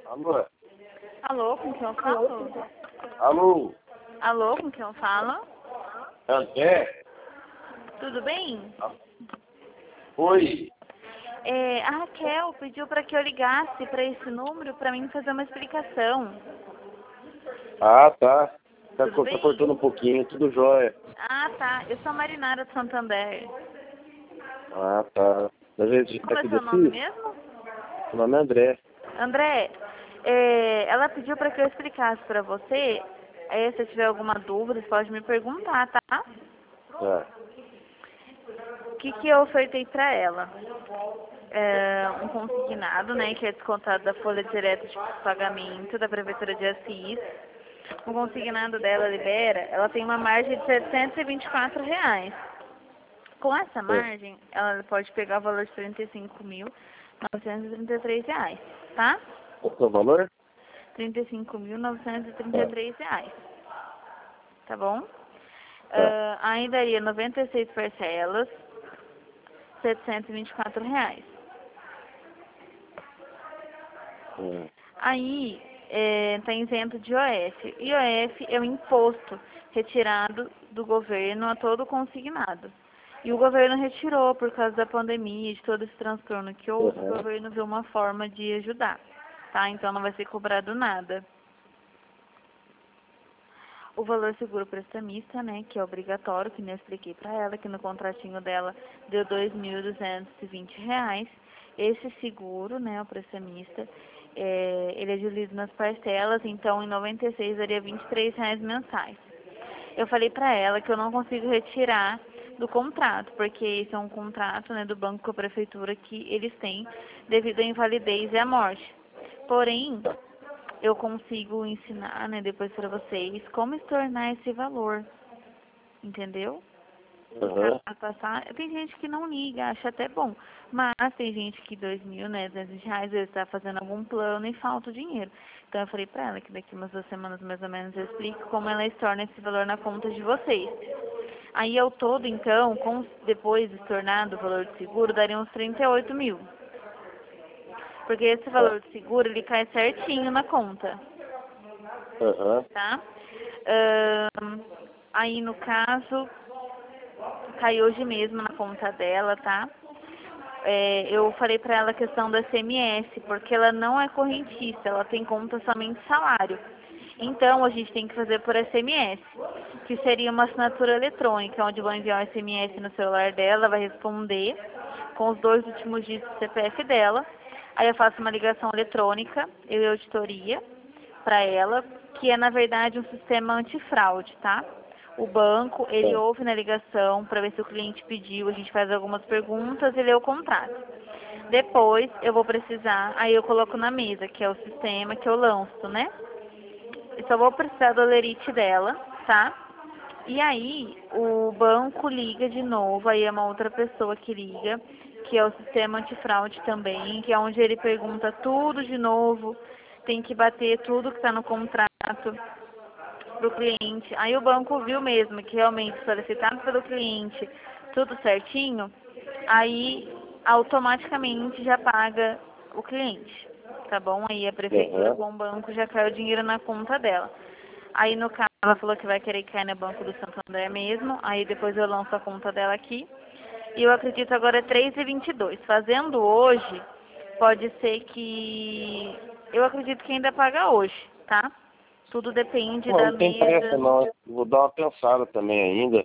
Alô? Alô, com quem eu falo? Alô? Alô, com quem eu falo? André? Tudo bem? Oi? A Raquel pediu para que eu ligasse para esse número para mim fazer uma explicação. Ah, tá. Tá, Tudo tá bem? cortando um pouquinho, tudo jóia. Ah, tá. Eu sou a Marinara de Santander. Ah, tá. A gente tá Qual é aqui seu nome desse? mesmo? Meu nome é André. André, ela pediu para que eu explicasse para você. Se tiver alguma dúvida, você pode me perguntar, tá? Tá. O que eu ofertei para ela? Um consignado, né, que é descontado da folha direta de pagamento da Prefeitura de Assis. O consignado dela libera, ela tem uma margem de R$ 724. Com essa margem, ela pode pegar o valor de R$ 35.933, tá? Qual que é o valor? R$ 35.933, tá bom? Tá. Aí daria 96 parcelas, R$ 724. Aí, está isento de IOF. IOF é o imposto retirado do governo a todo consignado. E o governo retirou por causa da pandemia, de todo esse transtorno que houve, o governo viu uma forma de ajudar, tá? Então não vai ser cobrado nada. O valor seguro prestamista, né, que é obrigatório, que nem eu expliquei para ela, que no contratinho dela deu R$ 2.220. Esse seguro, né, o prestamista, ele é dividido nas parcelas, então em 96 daria R$ 23 mensais. Eu falei para ela que eu não consigo retirar do contrato, porque esse é um contrato, né, do banco com a prefeitura que eles têm devido à invalidez e à morte. Porém, eu consigo ensinar, né, depois para vocês como estornar esse valor, entendeu? Passar, tem gente que não liga, acha até bom, mas tem gente que 2.000, né, R$ 200, às vezes está fazendo algum plano e falta o dinheiro. Então eu falei para ela que daqui umas 2 semanas mais ou menos eu explico como ela estorna esse valor na conta de vocês. Aí ao todo, então, depois estornado o valor de seguro, daria uns 38 mil. Porque esse valor de seguro, ele cai certinho na conta. Tá? Aí, no caso, cai hoje mesmo na conta dela, tá? Eu falei pra ela a questão do SMS, porque ela não é correntista, ela tem conta somente salário. Então, a gente tem que fazer por SMS, que seria uma assinatura eletrônica, onde eu vou enviar um SMS no celular dela, vai responder com os 2 últimos dígitos do CPF dela. Aí eu faço uma ligação eletrônica, eu e a auditoria, para ela, que é, na verdade, um sistema antifraude, tá? O banco, ele ouve na ligação para ver se o cliente pediu, a gente faz algumas perguntas e lê o contrato. Depois, eu vou precisar, aí eu coloco na mesa, que é o sistema que eu lanço, né? Eu só vou precisar do olerite dela, tá? E aí, o banco liga de novo, aí é uma outra pessoa que liga, que é o sistema antifraude também, que é onde ele pergunta tudo de novo, tem que bater tudo que está no contrato pro cliente. Aí o banco viu mesmo que realmente solicitado pelo cliente tudo certinho, aí automaticamente já paga o cliente, tá bom? Aí a prefeitura com o banco já cai o dinheiro na conta dela. Aí no caso ela falou que vai querer cair no Banco do Santander mesmo, aí depois eu lanço a conta dela aqui. E eu acredito agora é 3,22. Fazendo hoje, pode ser que... Eu acredito que ainda paga hoje, tá? Tudo depende da Não tem pressa mesa. não, vou dar uma pensada também ainda.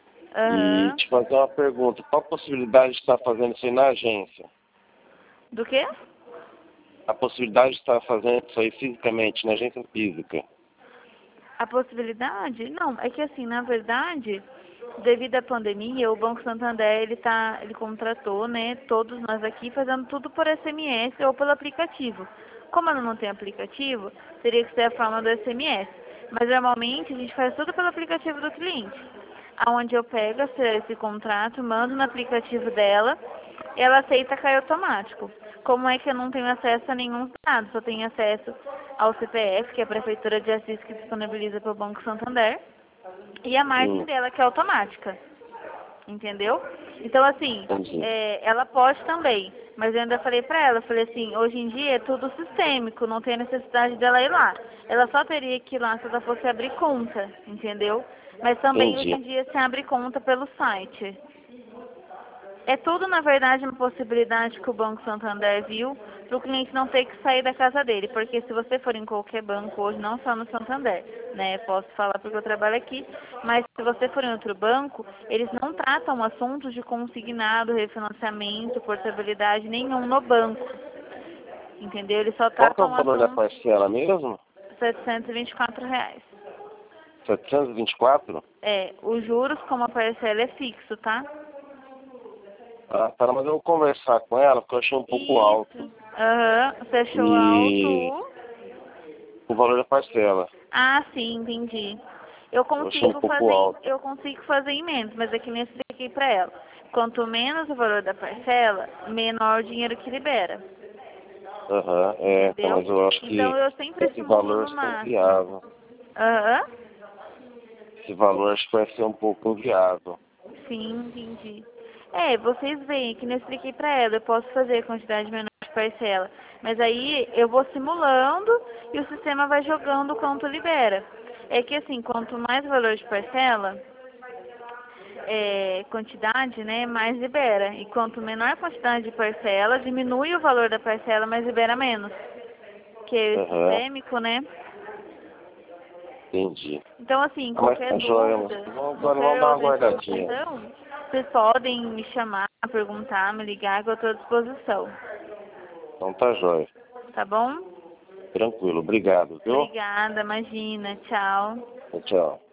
E te fazer uma pergunta, qual a possibilidade de estar fazendo isso aí na agência? Do quê? A possibilidade de estar fazendo isso aí fisicamente, na agência física. A possibilidade? Não, é que assim, na verdade, devido à pandemia, o Banco Santander, ele contratou, né, todos nós aqui fazendo tudo por SMS ou pelo aplicativo. Como ela não tem aplicativo, teria que ser a forma do SMS. Mas normalmente a gente faz tudo pelo aplicativo do cliente. Onde eu pego esse contrato, mando no aplicativo dela, ela aceita, cai automático. Como é que eu não tenho acesso a nenhum dado? Só tenho acesso ao CPF, que é a Prefeitura de Assis que disponibiliza para o Banco Santander, e a margem dela, que é automática. Entendeu? Então, assim, Entendi. ela pode também, mas eu ainda falei pra ela, falei assim, hoje em dia é tudo sistêmico, não tem necessidade dela ir lá. Ela só teria que ir lá se ela fosse abrir conta, entendeu? Mas também hoje Entendi. em dia se abre conta pelo site. É tudo, na verdade, uma possibilidade que o Banco Santander viu para o cliente não ter que sair da casa dele. Porque se você for em qualquer banco hoje, não só no Santander, né? Posso falar porque eu trabalho aqui, mas se você for em outro banco, eles não tratam assuntos de consignado, refinanciamento, portabilidade nenhum no banco. Entendeu? Eles só Qual que é o tratam valor da assuntos parcela mesmo? R$ 724. 724? Os juros como a parcela é fixo, tá? Ah, tá, mas eu vou conversar com ela porque eu achei um pouco alto. Isso. Aham. Você achou E alto? o valor da parcela. Ah, sim, entendi. Eu achei um pouco alto. Eu consigo fazer emendas, mas é que nem eu expliquei pra ela. Quanto menos o valor da parcela, menor o dinheiro que libera. Aham, tá, Entendeu? mas eu acho Então que eu sempre esse simulo valor no acho que é máximo. inviável. Aham. Esse valor acho que vai ser um pouco inviável. Sim, entendi. Vocês veem que nem eu expliquei pra ela, eu posso fazer a quantidade menor de parcela. Mas aí eu vou simulando e o sistema vai jogando o quanto libera. É que assim, quanto mais valor de parcela, quantidade, né, mais libera. E quanto menor a quantidade de parcela, diminui o valor da parcela, mas libera menos. Que é Aham, sistêmico, né? entendi. Então, assim, Ah, mas qualquer tá joia, mas dúvida, agora vamos qualquer dar uma outra guardadinha. informação, vocês podem me chamar, perguntar, me ligar, que eu estou à disposição. Então tá joia. Tá bom? Tranquilo, obrigado, viu? Obrigada, imagina. Tchau. Tchau.